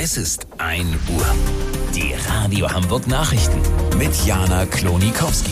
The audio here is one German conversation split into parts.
Es ist 1 Uhr. Die Radio Hamburg Nachrichten mit Jana Klonikowski.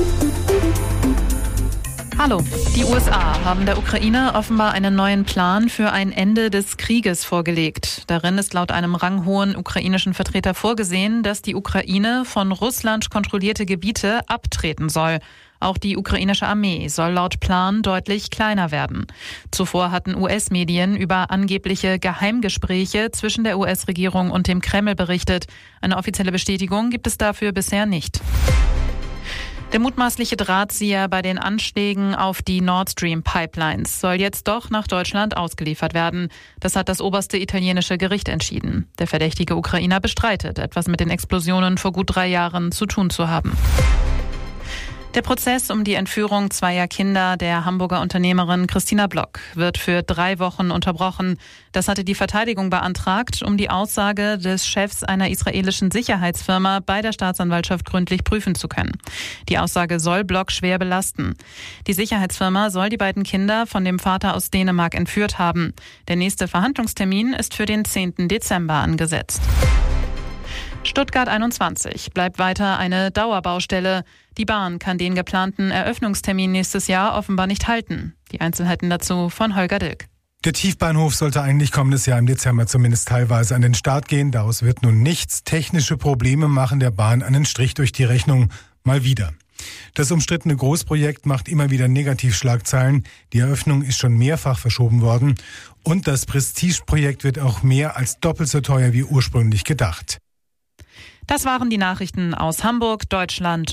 Hallo, die USA haben der Ukraine offenbar einen neuen Plan für ein Ende des Krieges vorgelegt. Darin ist laut einem ranghohen ukrainischen Vertreter vorgesehen, dass die Ukraine von Russland kontrollierte Gebiete abtreten soll. Auch die ukrainische Armee soll laut Plan deutlich kleiner werden. Zuvor hatten US-Medien über angebliche Geheimgespräche zwischen der US-Regierung und dem Kreml berichtet. Eine offizielle Bestätigung gibt es dafür bisher nicht. Der mutmaßliche Drahtzieher bei den Anschlägen auf die Nord Stream Pipelines soll jetzt doch nach Deutschland ausgeliefert werden. Das hat das oberste italienische Gericht entschieden. Der verdächtige Ukrainer bestreitet, etwas mit den Explosionen vor gut 3 Jahren zu tun zu haben. Der Prozess um die Entführung zweier Kinder der Hamburger Unternehmerin Christina Block wird für 3 Wochen unterbrochen. Das hatte die Verteidigung beantragt, um die Aussage des Chefs einer israelischen Sicherheitsfirma bei der Staatsanwaltschaft gründlich prüfen zu können. Die Aussage soll Block schwer belasten. Die Sicherheitsfirma soll die beiden Kinder von dem Vater aus Dänemark entführt haben. Der nächste Verhandlungstermin ist für den 10. Dezember angesetzt. Stuttgart 21 bleibt weiter eine Dauerbaustelle. Die Bahn kann den geplanten Eröffnungstermin nächstes Jahr offenbar nicht halten. Die Einzelheiten dazu von Holger Dilk. Der Tiefbahnhof sollte eigentlich kommendes Jahr im Dezember zumindest teilweise an den Start gehen. Daraus wird nun nichts. Technische Probleme machen der Bahn einen Strich durch die Rechnung. Mal wieder. Das umstrittene Großprojekt macht immer wieder Negativschlagzeilen. Die Eröffnung ist schon mehrfach verschoben worden. Und das Prestigeprojekt wird auch mehr als doppelt so teuer wie ursprünglich gedacht. Das waren die Nachrichten aus Hamburg, Deutschland